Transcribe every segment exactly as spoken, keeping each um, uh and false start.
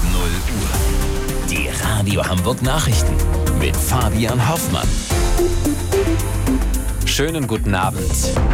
null Uhr. Die Radio Hamburg Nachrichten mit Fabian Hoffmann. Schönen guten Abend.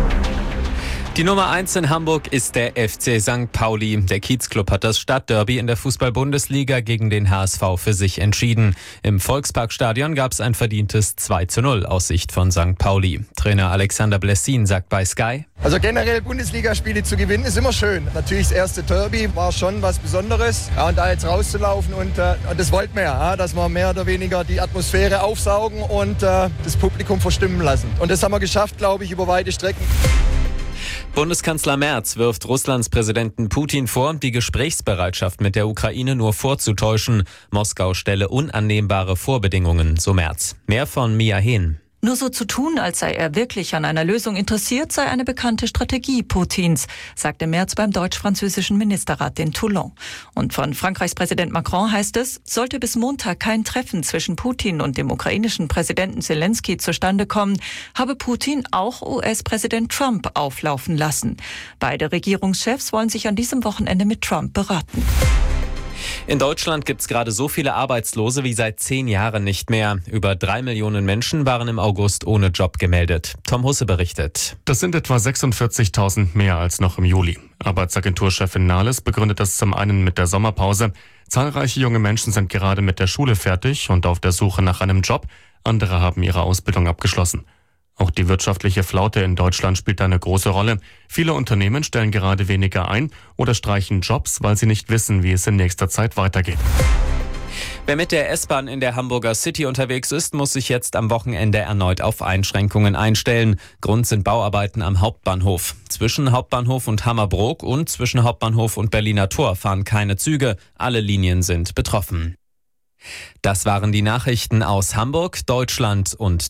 Die Nummer eins in Hamburg ist der F C Sankt Pauli. Der Kiezclub hat das Stadtderby in der Fußball-Bundesliga gegen den H S V für sich entschieden. Im Volksparkstadion gab es ein verdientes zwei zu null aus Sicht von Sankt Pauli. Trainer Alexander Blessin sagt bei Sky: Also generell Bundesligaspiele zu gewinnen ist immer schön. Natürlich das erste Derby war schon was Besonderes. Ja, und da jetzt rauszulaufen und, äh, und das wollten wir ja, dass wir mehr oder weniger die Atmosphäre aufsaugen und äh, das Publikum verstimmen lassen. Und das haben wir geschafft, glaube ich, über weite Strecken. Bundeskanzler Merz wirft Russlands Präsidenten Putin vor, die Gesprächsbereitschaft mit der Ukraine nur vorzutäuschen. Moskau stelle unannehmbare Vorbedingungen, so Merz. Mehr von Mia Hehn. Nur so zu tun, als sei er wirklich an einer Lösung interessiert, sei eine bekannte Strategie Putins, sagte Merz beim deutsch-französischen Ministerrat in Toulon. Und von Frankreichs Präsident Macron heißt es, sollte bis Montag kein Treffen zwischen Putin und dem ukrainischen Präsidenten Zelensky zustande kommen, habe Putin auch U S-Präsident Trump auflaufen lassen. Beide Regierungschefs wollen sich an diesem Wochenende mit Trump beraten. In Deutschland gibt es gerade so viele Arbeitslose wie seit zehn Jahren nicht mehr. Über drei Millionen Menschen waren im August ohne Job gemeldet. Tom Husse berichtet. Das sind etwa sechsundvierzigtausend mehr als noch im Juli. Arbeitsagenturchefin Nahles begründet das zum einen mit der Sommerpause. Zahlreiche junge Menschen sind gerade mit der Schule fertig und auf der Suche nach einem Job. Andere haben ihre Ausbildung abgeschlossen. Auch die wirtschaftliche Flaute in Deutschland spielt eine große Rolle. Viele Unternehmen stellen gerade weniger ein oder streichen Jobs, weil sie nicht wissen, wie es in nächster Zeit weitergeht. Wer mit der S-Bahn in der Hamburger City unterwegs ist, muss sich jetzt am Wochenende erneut auf Einschränkungen einstellen. Grund sind Bauarbeiten am Hauptbahnhof. Zwischen Hauptbahnhof und Hammerbrook und zwischen Hauptbahnhof und Berliner Tor fahren keine Züge. Alle Linien sind betroffen. Das waren die Nachrichten aus Hamburg, Deutschland und